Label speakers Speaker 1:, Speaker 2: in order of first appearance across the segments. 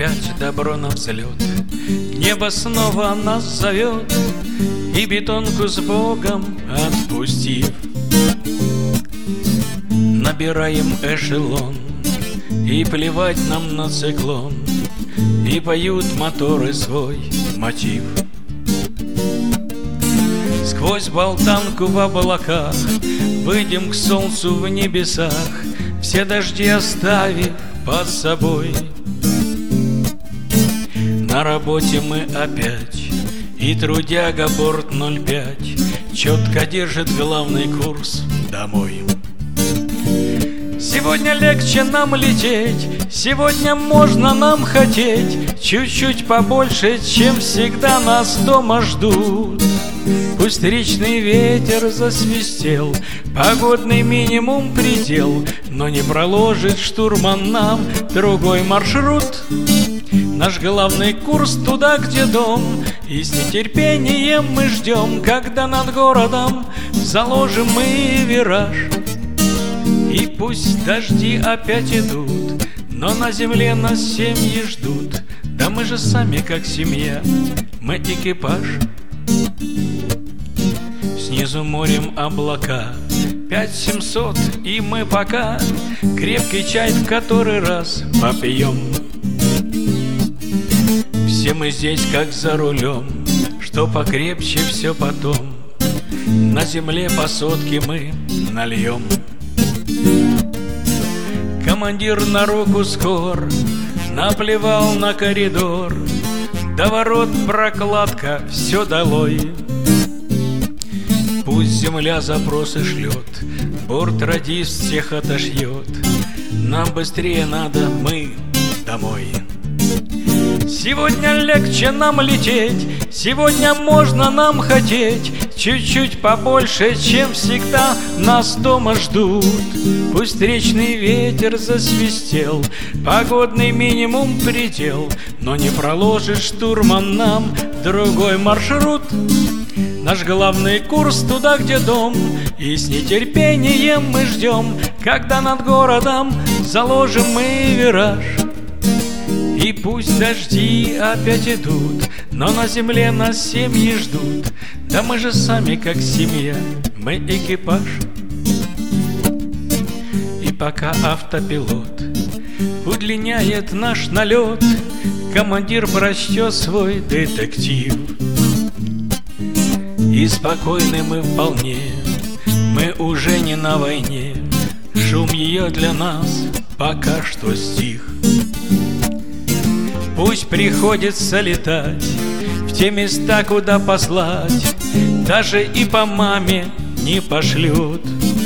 Speaker 1: Опять добро на взлет, небо снова нас зовет, и бетонку с Богом отпустив, набираем эшелон, и плевать нам на циклон, и поют моторы свой мотив. Сквозь болтанку в облаках выйдем к солнцу в небесах, все дожди оставив под собой. На работе мы опять, и трудяга борт 05 четко держит главный курс домой. Сегодня легче нам лететь, сегодня можно нам хотеть чуть-чуть побольше, чем всегда нас дома ждут. Пусть встречный ветер засвистел, погодный минимум предел, но не проложит штурман нам другой маршрут. Наш главный курс туда, где дом, и с нетерпением мы ждем, когда над городом заложим мы вираж. И пусть дожди опять идут, но на земле нас семьи ждут. Да мы же сами как семья, мы экипаж. Снизу морем облака 5700, и мы пока крепкий чай в который раз попьем. Все мы здесь как за рулем, что покрепче все потом на земле по сотке мы нальем. Командир на руку скор, наплевал на коридор, до ворот прокладка, все долой. Пусть земля запросы шлет, борт-радист всех отошьет, нам быстрее надо, мы домой. Сегодня легче нам лететь, сегодня можно нам хотеть чуть-чуть побольше, чем всегда нас дома ждут. Пусть встречный ветер засвистел, погодный минимум предел, но не проложит штурман нам другой маршрут. Наш главный курс туда, где дом, и с нетерпением мы ждем, когда над городом заложим мы вираж. И пусть дожди опять идут, но на земле нас семьи ждут. Да мы же сами как семья, мы экипаж. И пока автопилот удлиняет наш налет, командир прочтет свой детектив. И спокойны мы вполне, мы уже не на войне, шум ее для нас пока что стих. Пусть приходится летать в те места, куда послать даже и по маме не пошлют.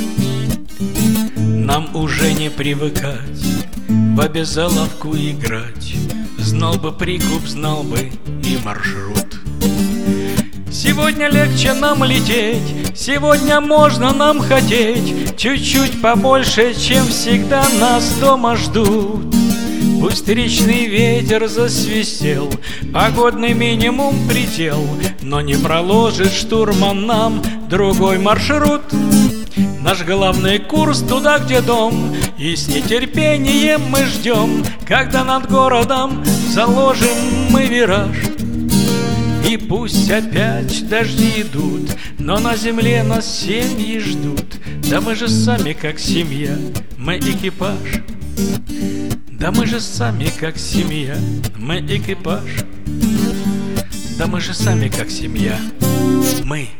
Speaker 1: Нам уже не привыкать в обязаловку играть, знал бы прикуп, знал бы и маршрут. Сегодня легче нам лететь, сегодня можно нам хотеть чуть-чуть побольше, чем всегда нас дома ждут. Пусть встречный ветер засвистел, погодный минимум предел, но не проложит штурман нам другой маршрут. Наш главный курс туда, где дом, и с нетерпением мы ждем, когда над городом заложим мы вираж. И пусть опять дожди идут, но на земле нас семьи ждут. Да мы же сами как семья, мы экипаж. Да мы же сами как семья, мы экипаж. Да мы же сами как семья, мы